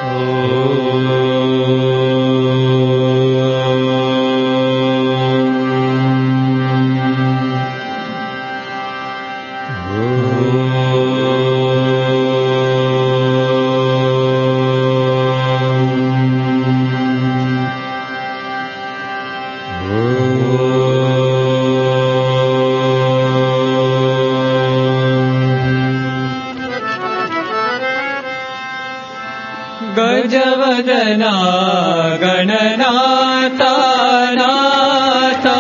गजवदना गणनाथा नाथा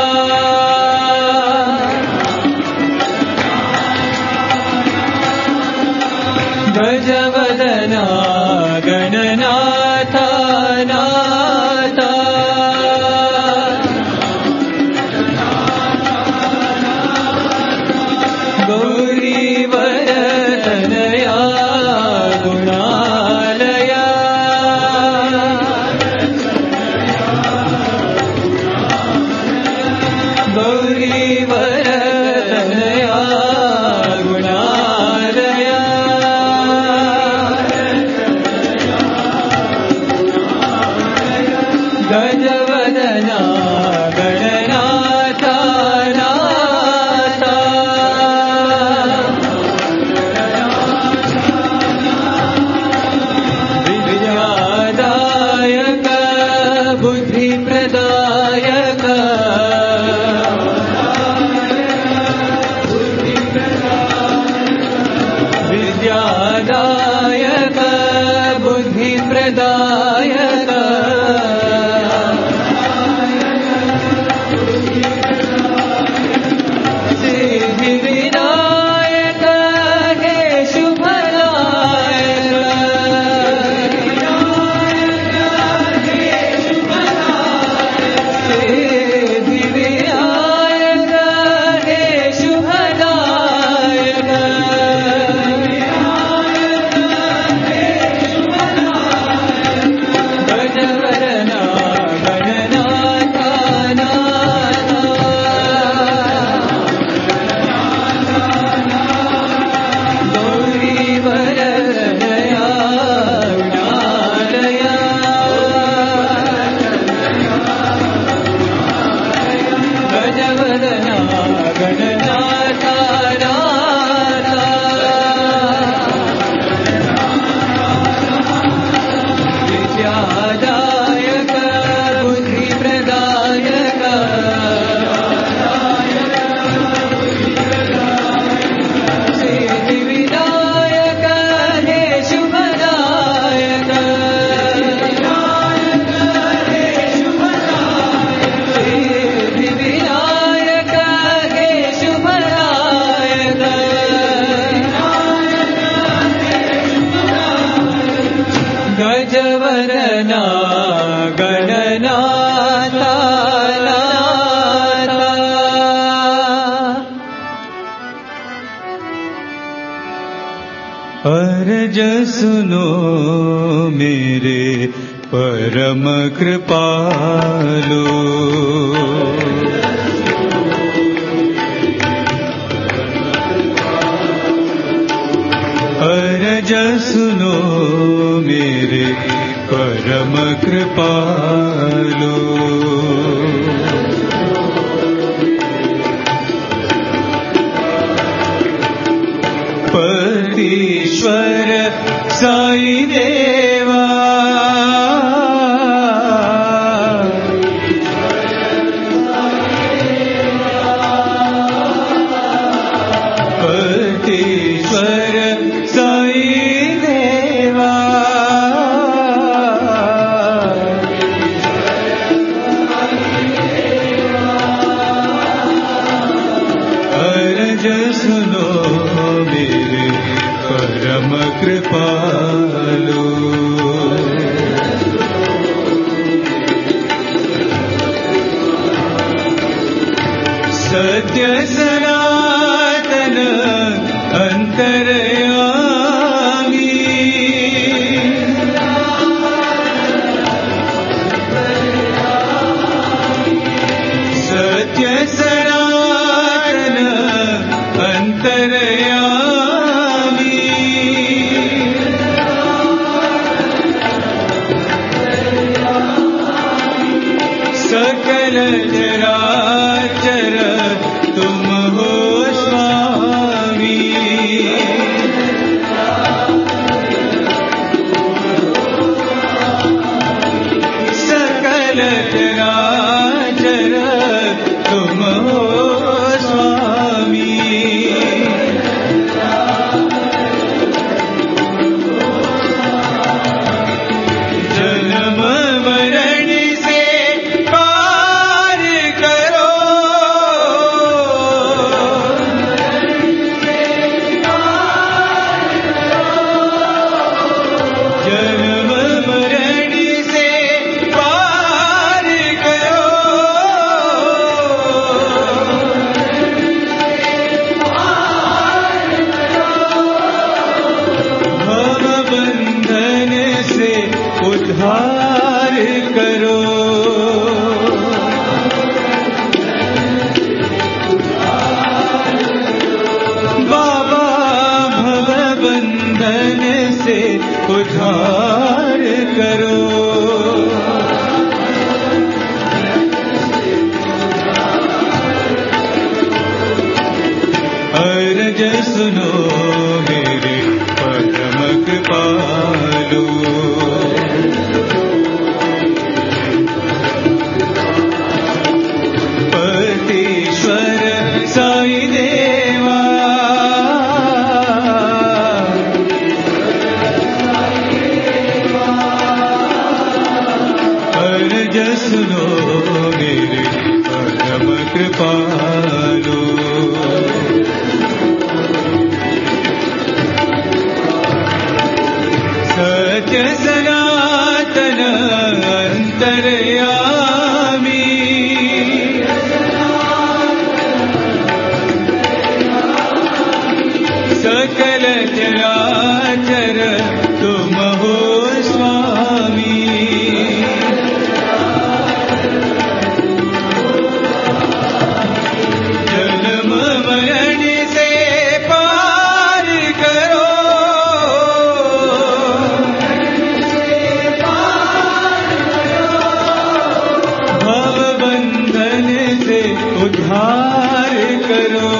गजवदना गणनाथा नाथा गौरीवरतनया गुणालया गौरीवरतनया गुणालया गजवदना गणनाथा नाथा विद्यादायक बुद्धिप्रदायक विद्यादायक बुद्धिप्रदायक सिद्धिविनायक हे शुभदायक सिद्धिविनायक हे शुभदायक गजवदना गणनाथा नाथा गौरीवरतनया गुणालया गजवदना गणनाथा नाथा विद्यादायक बुद्धिप्रदायक सिद्धिविनायक हे शुभदायक सिद्धिविनायक हे शुभदायक गजवदना गणनाथा नाथा अर्ज सुनो मेरे परम कृपालु अर्ज सुनो मेरे परम कृपालु पतीश्वर साई देवा पतीश्वर साई देवा अर्ज सुनो मेरे परम कृपालु सत्य सनातन अंतर्यामी सत्य सनातन अंतर्यामी चराचर तुम हो स्वामी। सकल चराचर तुम हो स्वामी। जन्म मरण से पार करो, जन्म मरण से पार करो, भव बंधन से उद्धार करो। बाबा भव बंधन से उद्धार करो। अर्ज सुनो मेरे परम कृपालु। पतीश्वर साई देवा, अर्ज सुनो मेरे परम कृपालु। सत्य सनातन अंतर्यामी, सकल चराचर तुम हो स्वामी। जन्म मरण से पार करो, भव बंधन से उद्धार करो।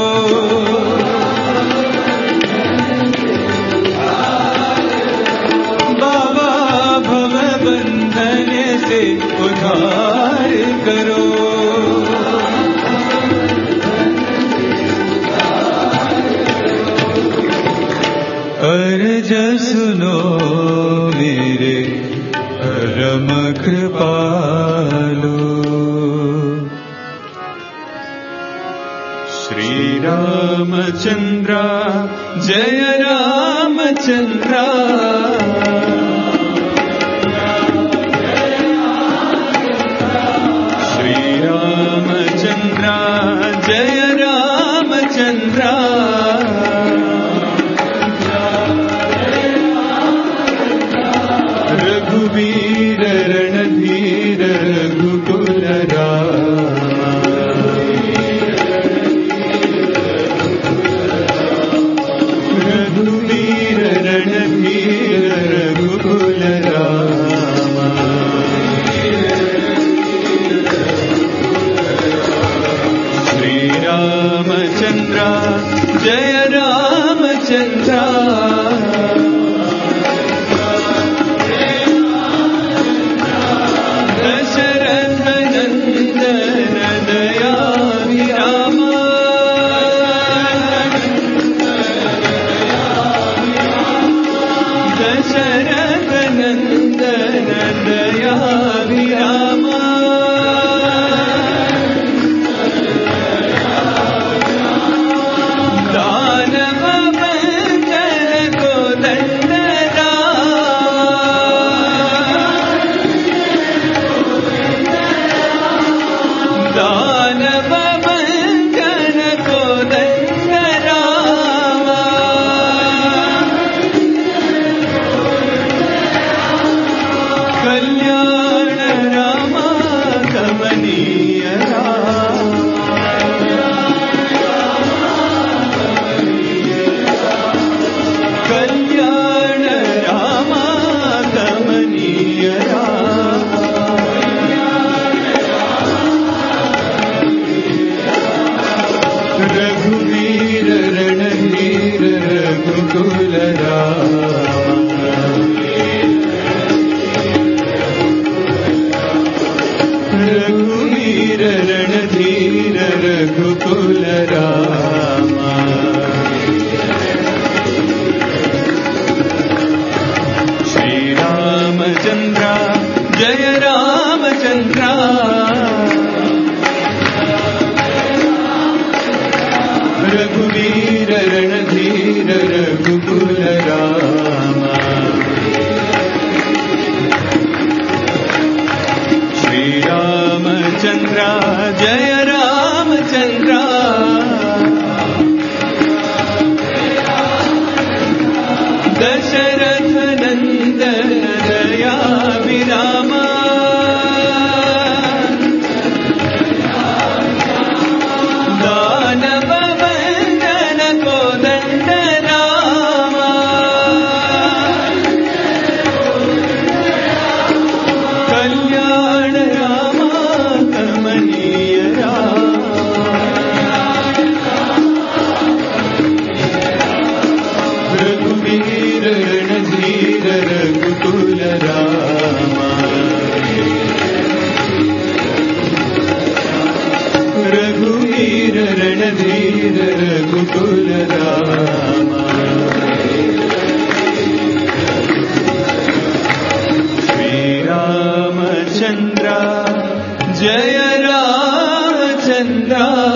बाबा भव बंधन से उद्धार करो। अर्ज सुनो मेरे परम कृपालु। श्री रामचंद्र जय रामचंद्र, श्री रामचंद्र जय रामचंद्र, रघुवीर रणधीर रघुकुल राम, रघुवीर रणधीर रघुकुल राम, श्री रामचंद्र जय रामचंद्र, दशरथ नंदन दयामि राम, दशरथ नंदन दयामि राम, दानव बंधन को दंड दानव बंधन को दंड रामा, कल्याण रामा कमनीय कल्याण रामा कमनीय रघुकुल रामा श्री रामचंद्र जय रामचंद्र रघुवीर रणधीर रघुकुल रामा श्री रामचंद्र जय रामचंद्र दशरथ नंदन दया विरामा दानव वंदन कोदंड रामा कल्याण रामा कमनीय रघुवीर रणधीर रघुकुल रामा रघुवीर रणधीर रघुकुल रामा श्री रामचंद्र जय रामचंद्र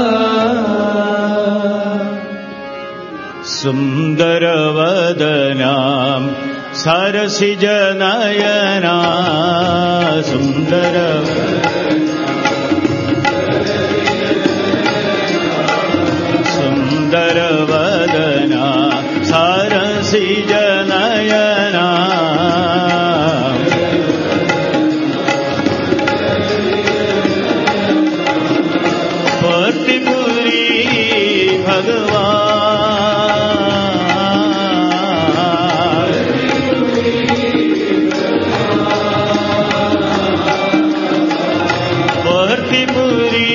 सुंदरवदनां सरसिजनयना सुंदरवदना सरसिजनयना पतिपुरी भगवान पतिपुरी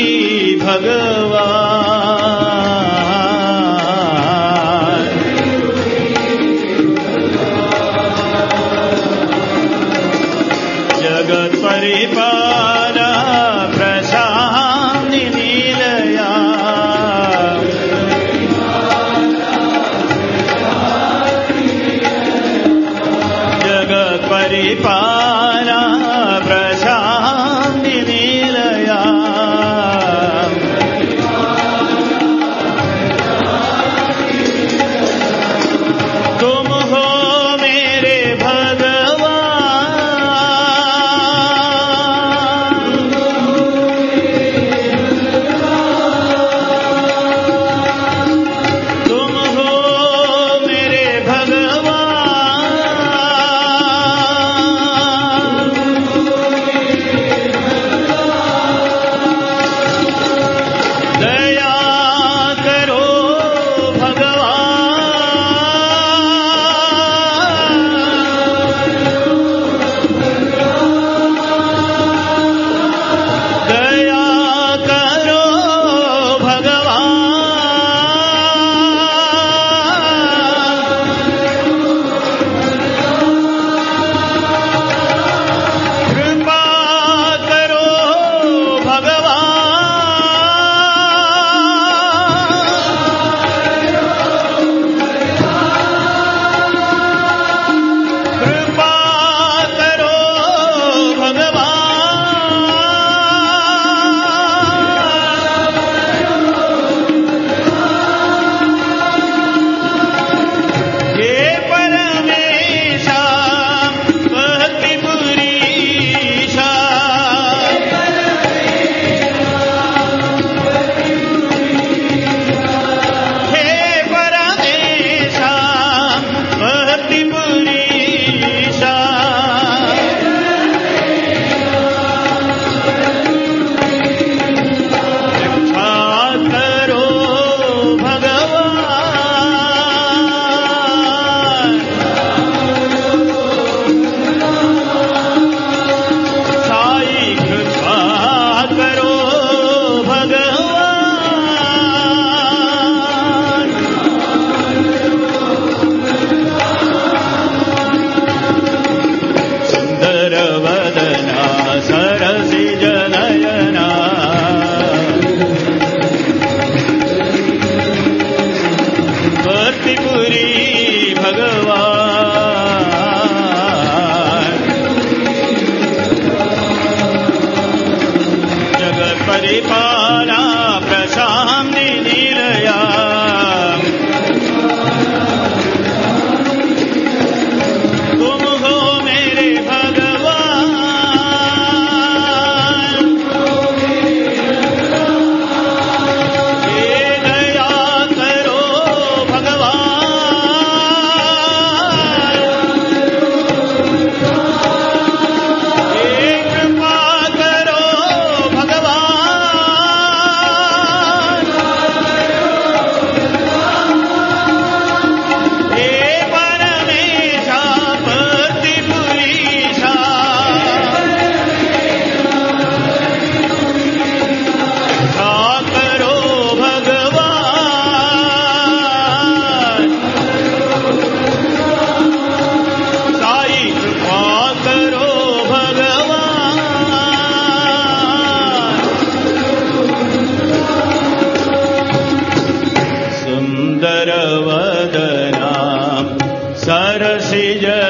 भगवान जगत परिपाला प्रशांति नीलया जगत परिपाला प्रशांति नीलया तुम हो मेरे भगवान तुम हो मेरे भगवान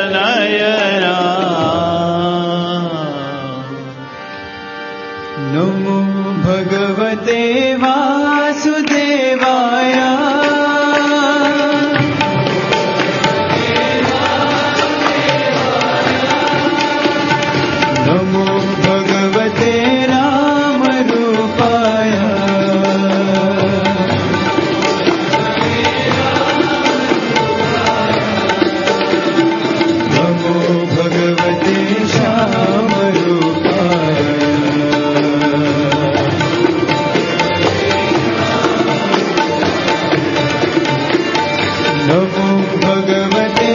नयना नमो भगवते वासुदेवाय नमो भगवते रामरूपाय नमो भगवते श्यामरूपाय नमो भगवते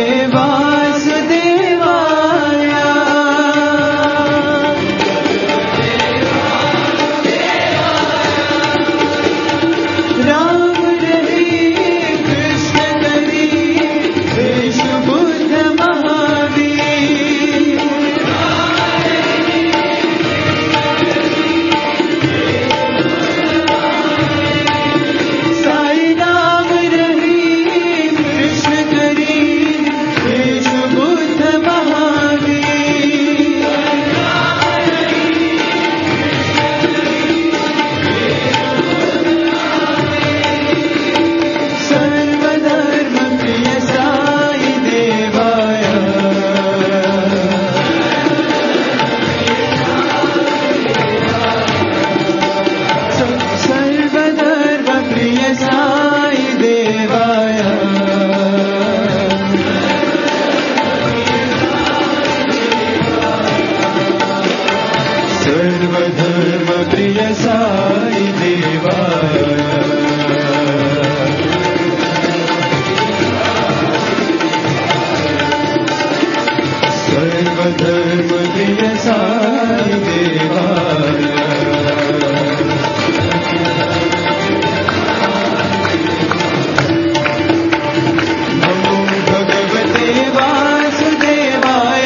वासुदेवाय राम रहे कृष्ण करी विष्णु बुद्ध महावीर साई राम रहे कृष्ण करी विष्णु बुद्ध महावीर सर्वधर्म प्रिय साई देवाय सर्वधर्म प्रिय साई देवाय सर्वधर्म प्रिय साई देवाय सर्वधर्म प्रिय साई देवाय नमो भगवते वासुदेवाय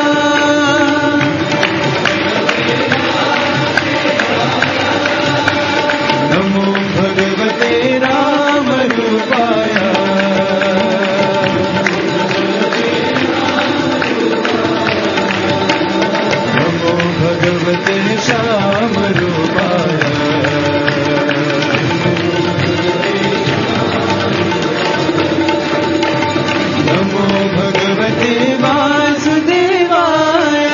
नमो भगवते रामरूपाय नमो भगवते श्यामरूपाय नमो भगवते वासुदेवाय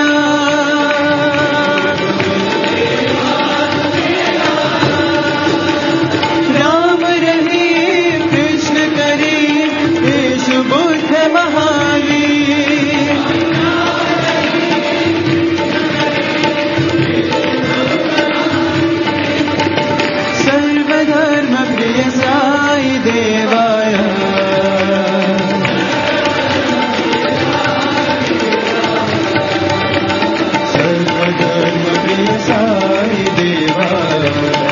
राम रहे कृष्ण करे विष्णु बुद्ध महावीर सर्वधर्म प्रिय साई देवाय सर्वधर्म प्रिय साई देवाय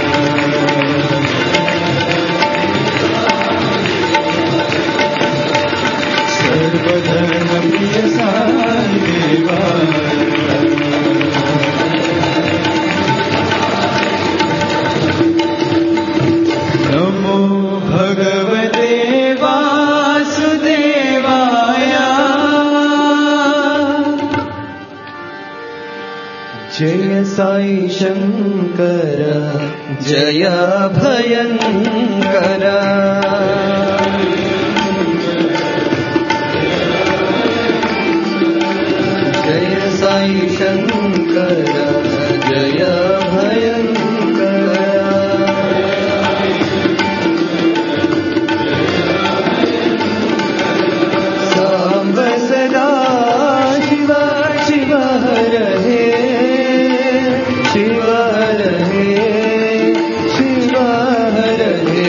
सर्वधर्म प्रिय साई देवाय नमो भगवते वासुदेवाय जय साई शंकर जय भयंकर जय साई शंकर जय भयंकर सांब सदा शिव शिव रहे शिव रहे शिव रहे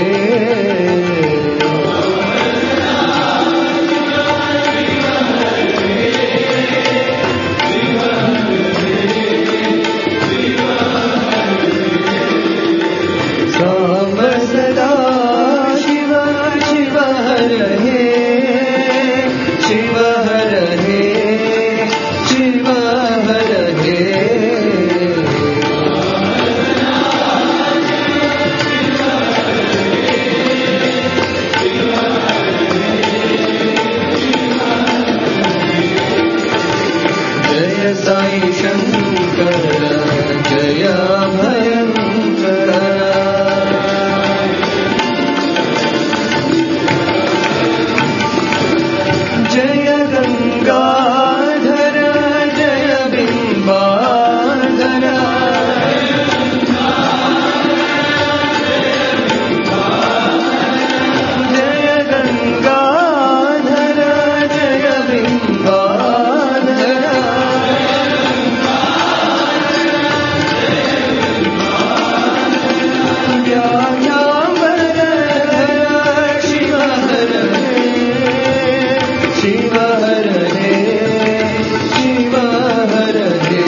साई शंकर जय भयंकर जय गंगाधर जय बिंबाधर जय गंगाधर जय बिंबाधर व्यायामर शिव हर शिव हर हे शिव हर हे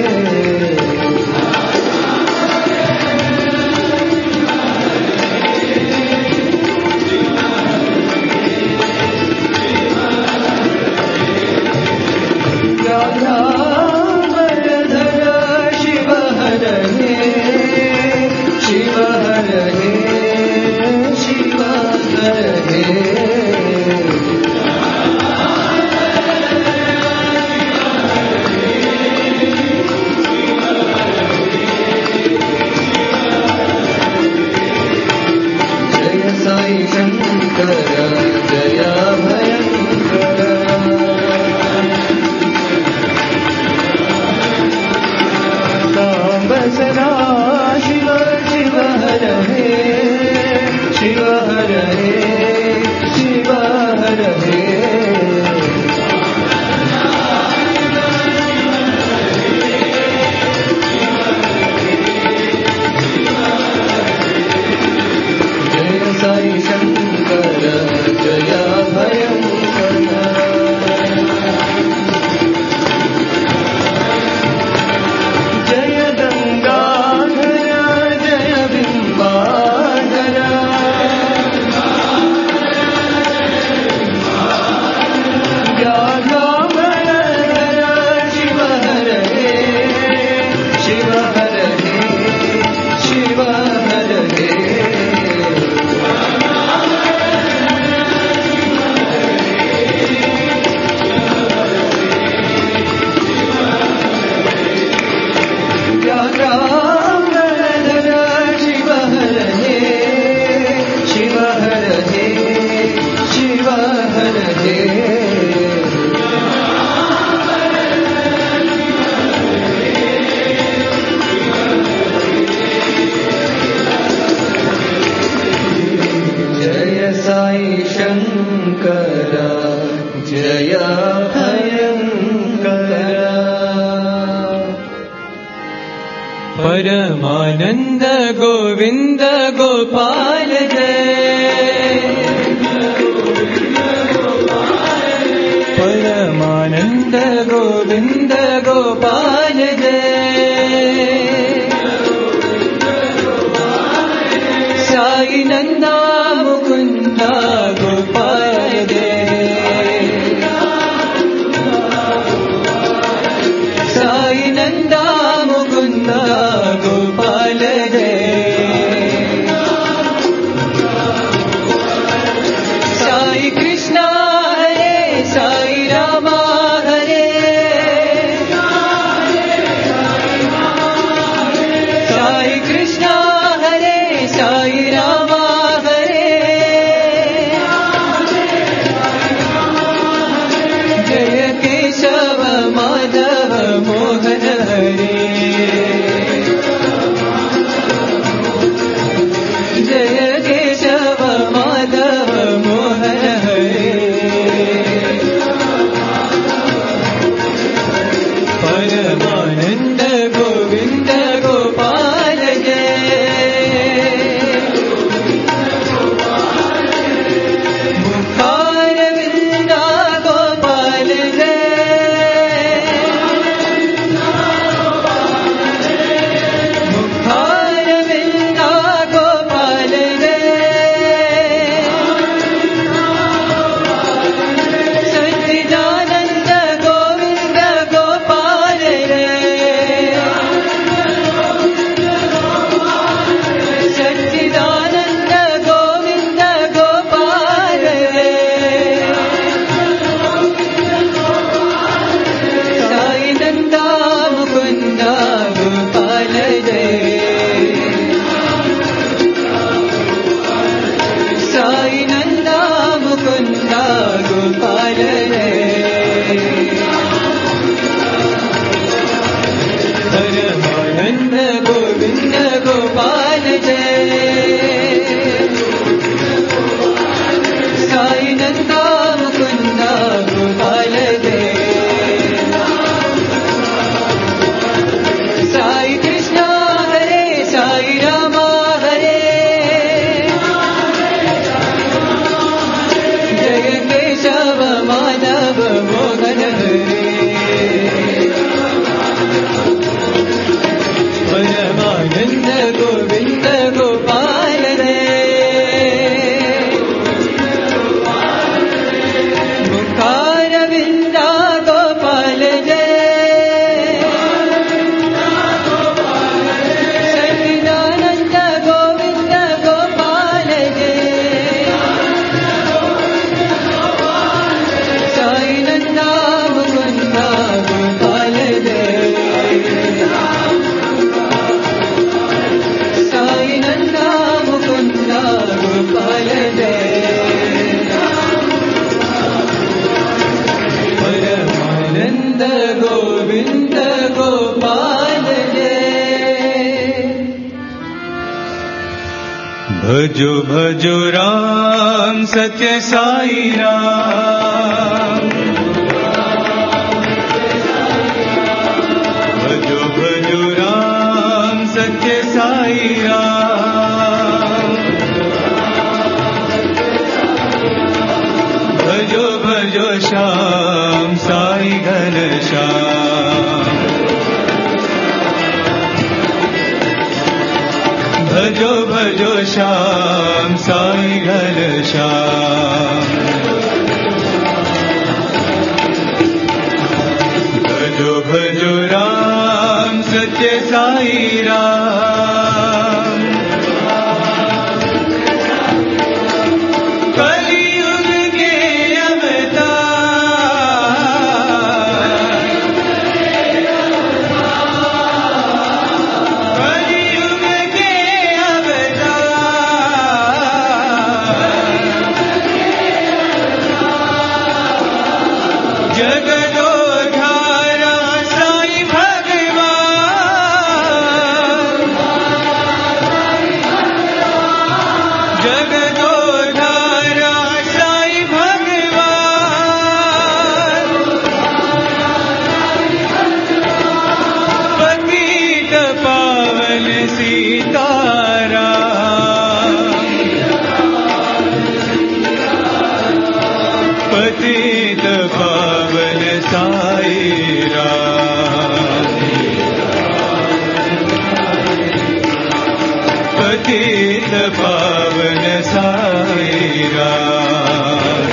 व्यायामरधर शिव हर हे शिव हर हे शिव हर हे जय साई शंकर जय भयंकर सांब सदा शिव शिव हर हे शिव हर हे शिव हर हे जय साई शंकर जय भयंकर जय गंगाधर जय बिंबाधर व्यायामरधर शिव हर हे शिव हर हे शिव हर हे व्यायामरधर शिव हर हे शिव हर हे शिव हर हे जय साई शंकर जय भयंकर परमानंद गोविंद गोपाल जय परमानंद गोविंद गोपाल जय साई नंदा मुकुंद गोपाल जय साई नंदा मुकुंद गोपाल जय साई कृष्ण हरे साई राम हरे साई कृष्ण हरे साई राम हरे जय केशव माधव मोहन हरे जय केशव माधव मोहन हरे परमानंद गोविंद गोपाल जय मुखार विंदा गोपाल जय मुखार विंदा गोपाल जय सच्चिदानंद गोविंद गोपाल जय परमानंद गोविंद गोपाल जय। भजो भजो राम सत्य साई राम, भजो भजो राम सत्य साई राम, भजो भजो श्याम साई घनश्याम, भजो भजो श्याम साई घनश्याम, भजो भजो राम सत्य साई राम। कलियुग के अवतार, कलियुग के अवतार, जगदोद्धारा साई भगवान, जगदोद्धारा साई भगवान, पतित पावन सीताराम, पतित पावन साई राम, पतित पावन साई राम।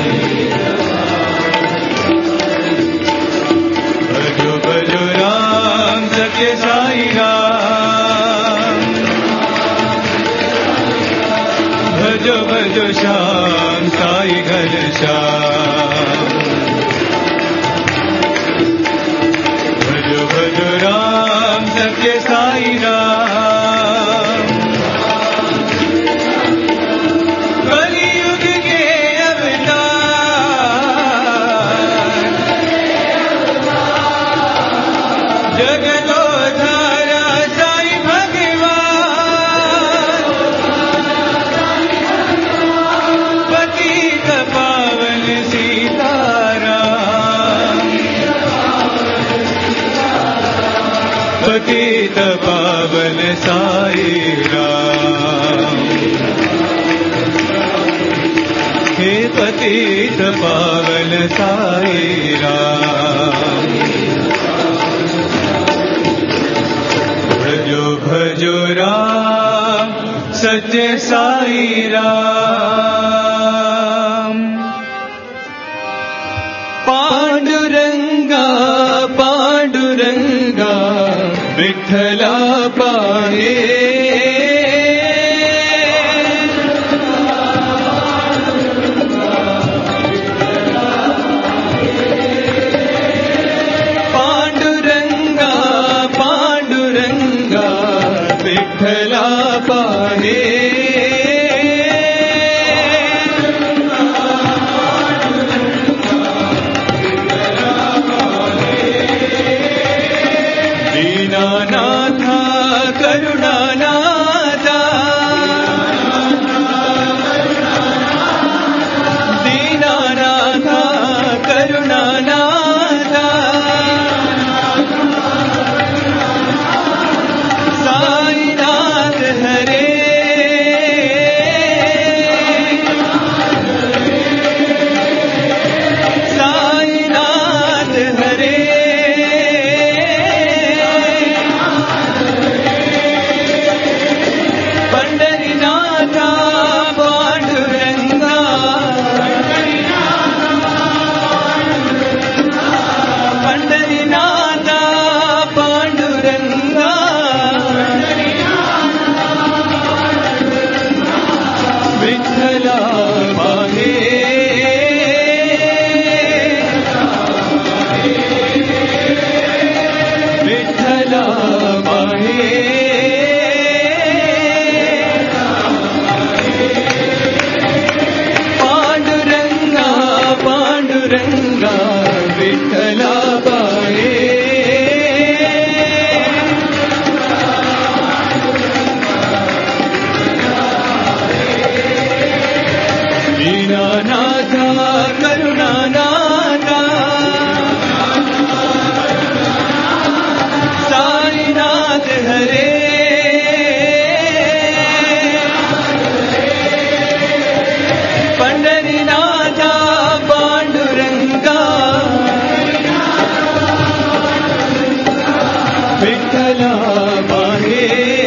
भजो भजो राम सत्य साई राम, भजो भजो श्याम साई घनश्याम, भजो भजो राम सत्य साई राम। कलियुग के अवतार, जगदोद्धारा साई भगवान, पतित पावन सीताराम, पतित पावन साई राम, हे पतित पावन साई राम। भजो भजो राम सत्य साई राम। पांडुरंगा पांडुरंगा विठ्ठला पाहे, पांडुरंगा पांडुरंगा विठ्ठला पाहे, दीनानाथा करुणानाथा, दीनानाथा करुणानाथा, साईनाथ हरे, साईनाथ हरे, विठ्ठला पाहे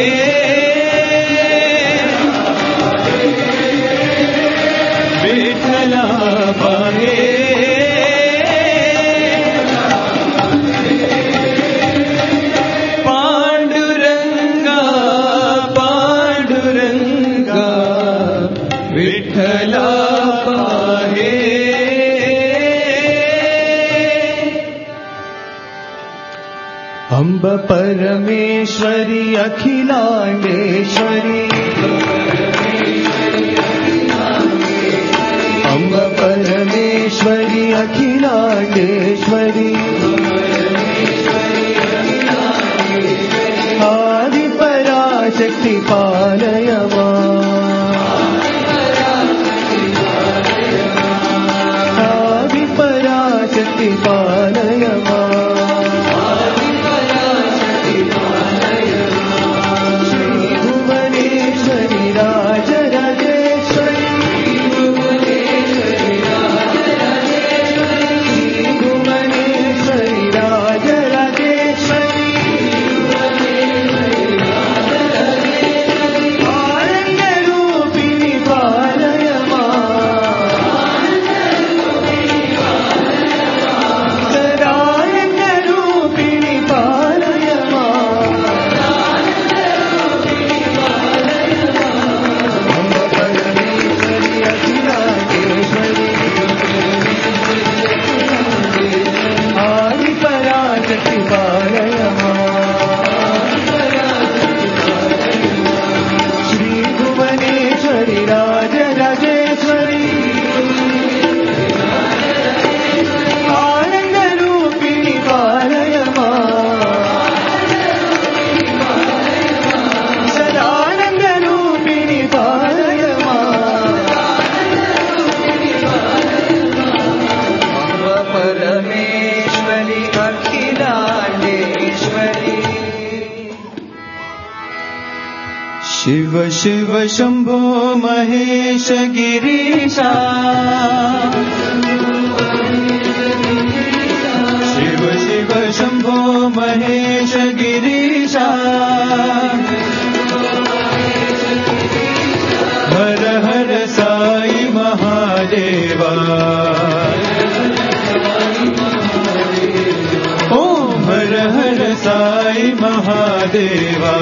विठ्ठला पाहे पांडुरंगा पांडुरंगा विठ्ठला पाहे अम्ब परमेश्वरी अखिलांडेश्वरी अम्ब परमेश्वरी अखिलांडेश्वरी आदि पराशक्ति पालय आदि पराशक्ति पालय शिव शिव शंभो महेश गिरीशा शिव शिव शंभो महेश गिरीशा हर हर साई महादेवा ओम हर हर साई महादेवा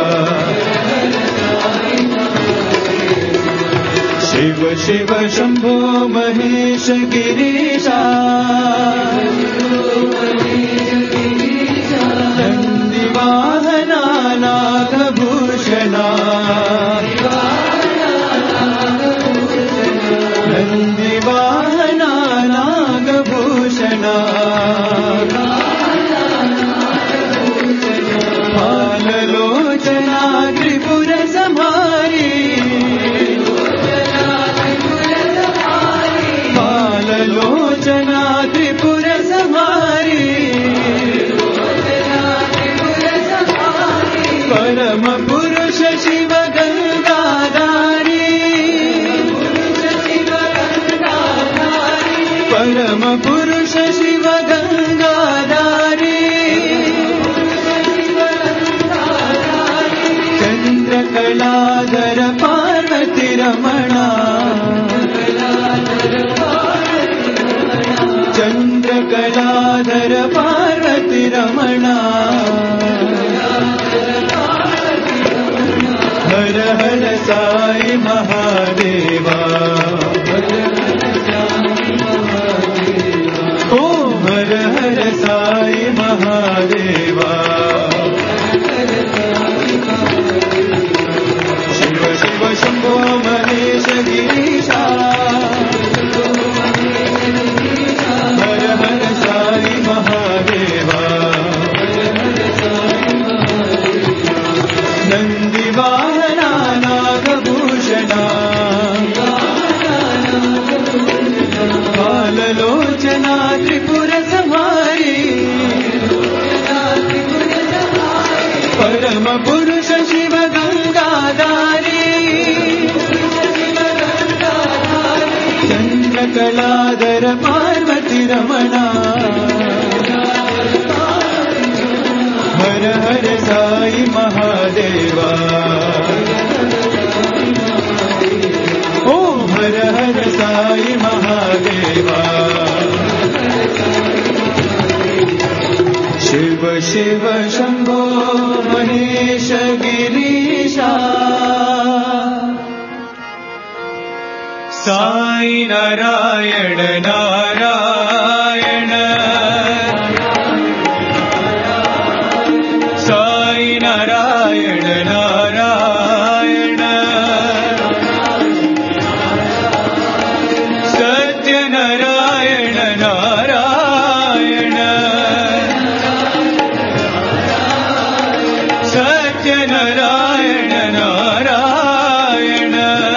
शिव शिव शंभो महेश गिरीशा नंदिवाहना नागभूषणा नंदिवाहना नागभूषणा फाललोचना त्रिपुर संहारी लोचना त्रिपुर संहारी परम पुरुष शिव गंगाधारी परम पुरुष शिव गंगाधारी चंद्रकलाधर पार्वती रमणा चंद्रकलाधर पार्वती रमणा हर हर साई महादेवा ओ हर हर साई महादेवा शिव शिव शंभो महेश गिरीशा हर हर साई महादेवा नंदिवाहना नागभूषणा फाललोचना त्रिपुर संहारी साई महादेवा ओम हर हर साई महादेवा शिव शिव शंभो महेश गिरीशा साई नारायण नारायण साई नारायण नारायण सत्य नारायण नारायण सत्य नारायण नारायण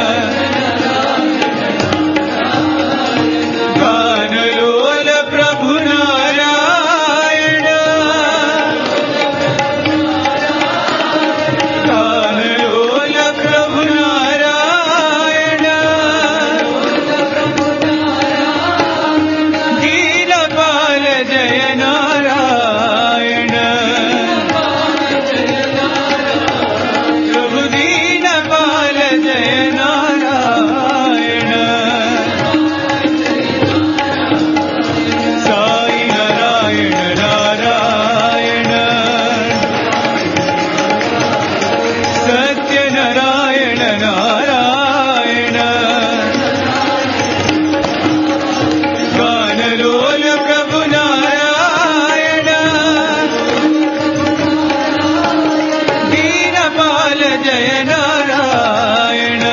गानलोल प्रभु नारायण गानलोल प्रभु नारायण दीनपाल जय नारायण प्रभु दीनपाल जय नारायण साई नारायण नारायण सत्य नारायण नारायण गानलोल प्रभु नारायण दीनपाल जय नारायण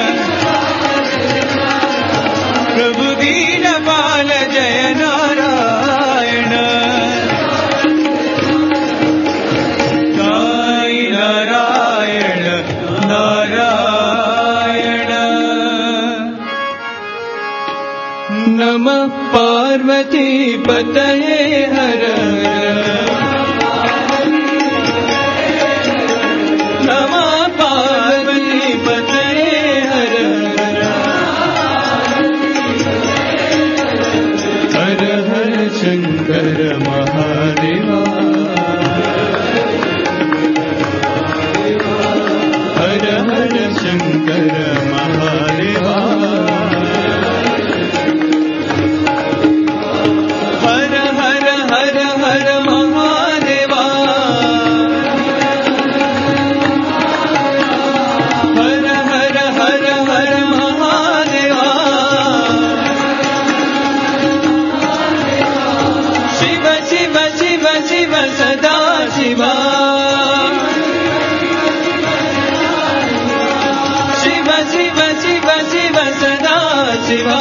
प्रभु दीनपाल जय नारायण साई नारायण नारायण नमः पार्वती पतये हर नमः पार्वती पतये हर हर हर शंकर महादेवा हर हर शंकर महादेवा हर हर हर हर महादेवा हर हर हर हर महादेवा शिव शिव शिव शिव सदा शिवा शिव शिव शिव शिव सदा शिवा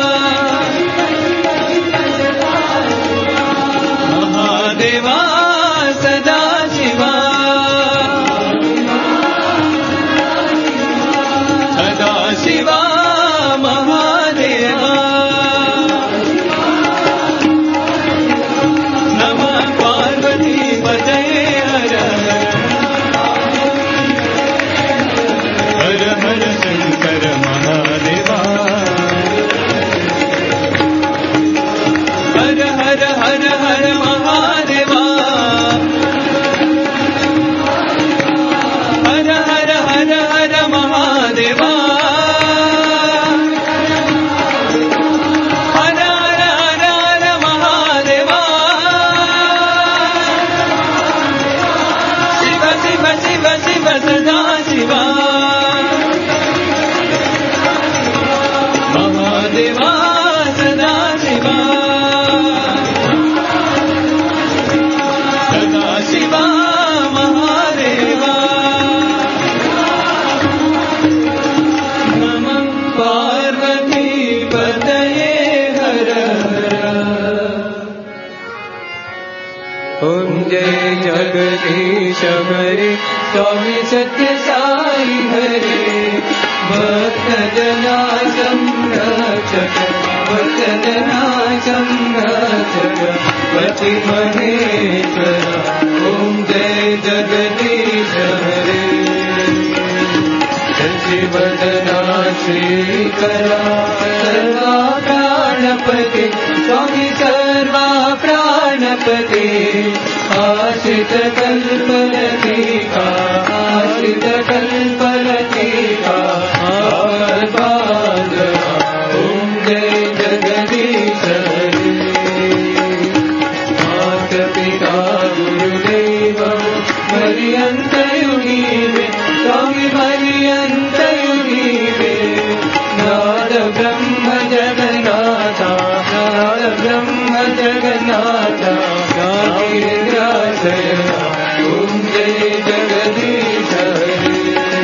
महादेवा सदा शिवा सदा शिवा महादेवा नमः पार्वती पतये हर हर हर शंकर महादेवा हर हर हर हर महादेवा हर हर हर हर महादेवा हर हर हर हर महादेवा शिव शिव शिव शिव सदा शिवा महादेवा सदा शिवा सदा शिवा महादेवा नमः पार्वती पतये हर ओम जय जगदीश हरे स्वामी सत्य साई हरे भक्त जना संरक्षक भक्त जना संरक्षक पति महेश्वर ओम जय जगदीश हरे शशिवदना श्रीकरा सर्वा प्राणपते स्वामी सर्वा प्राणपते आश्रित कल्पलतिका आश्रित कल्पलतिका ओम जय जगदीश हरे माता पिता गुरुदेव पर्यन्तयुगीवे स्वामी पर्यन्तयुगीवे नाद ब्रह्म जगन्नाथा नाद ब्रह्म जगन्नाथा नागेन्द्राशय ओम जय जगदीश हरे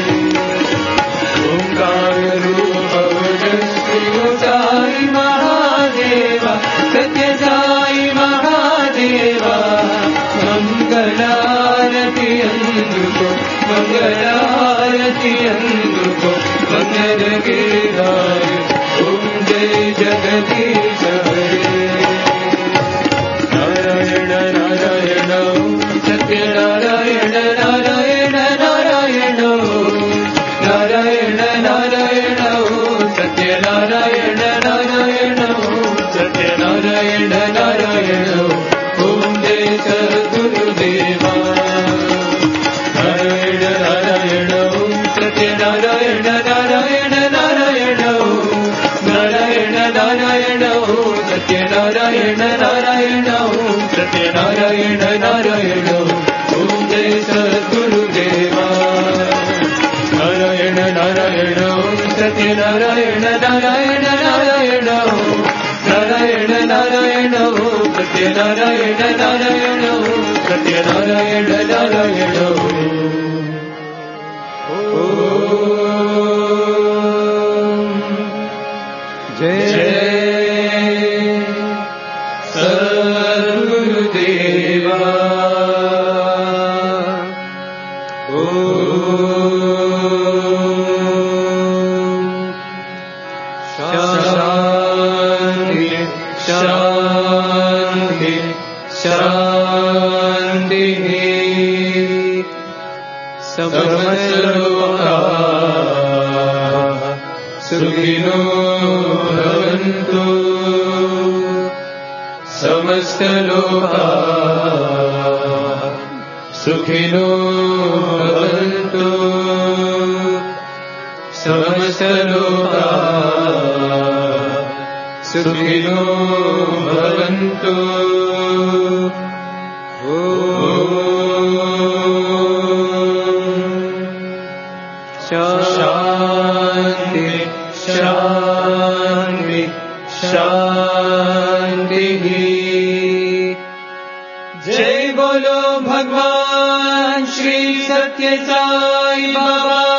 ओंकार रूप श्री साई महादेव सत्य साई महादेव मंगलारति अंदुको मंगलारति अंदुको मंगल गिरिधारी ओम जय जगदीश हरे नारायण नारायण सत्य नारायण नारायण नारायण नारायण नारायण सत्य नारायण नारायण सत्य नारायण नारायण ओम जय सद्गुरुदेवा नारायण नारायण सत्य नारायण नारायण नारायण नारायण नारायण सत्य नारायण नारायण सत्य नारायण नारायण ओम जय सद्गुरुदेवा नारायण नारायण सत्य नारायण नारायण नारायण नारायण नारायण सत्य नारायण नारायण सत्य नारायण नारायण जय सद्गुरुदेवा शांति शांति शांति समस्तलोकाः सुखिनो भवन्तु समस्तलोकाः सुखिनो भवन्तु समस्तलोकाः सुखिनो भवन्तु शांति शांति शांति जय बोलो भगवान श्री सत्य साई बाबा